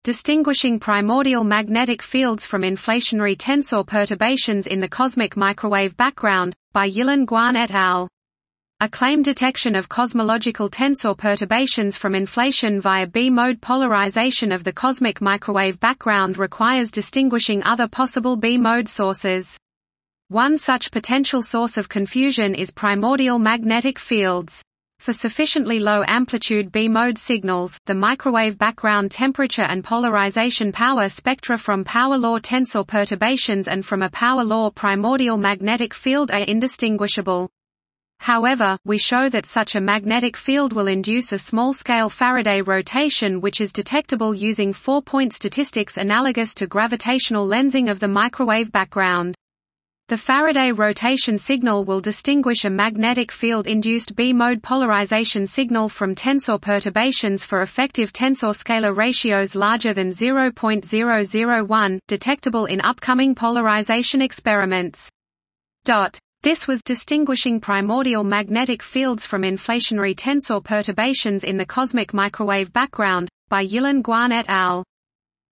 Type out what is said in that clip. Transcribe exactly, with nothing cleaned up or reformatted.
Distinguishing Primordial Magnetic Fields from Inflationary Tensor Perturbations in the Cosmic Microwave Background, by Yilan Guan et al. Acclaimed detection of cosmological tensor perturbations from inflation via B-mode polarization of the cosmic microwave background requires distinguishing other possible B-mode sources. One such potential source of confusion is primordial magnetic fields. For sufficiently low amplitude B-mode signals, the microwave background temperature and polarization power spectra from power law tensor perturbations and from a power law primordial magnetic field are indistinguishable. However, we show that such a magnetic field will induce a small-scale Faraday rotation which is detectable using four-point statistics analogous to gravitational lensing of the microwave background. The Faraday rotation signal will distinguish a magnetic field-induced B-mode polarization signal from tensor perturbations for effective tensor scalar ratios larger than zero point zero zero one, detectable in upcoming polarization experiments. Dot. This was Distinguishing Primordial Magnetic Fields from Inflationary Tensor Perturbations in the Cosmic Microwave Background, by Yilan Guan et al.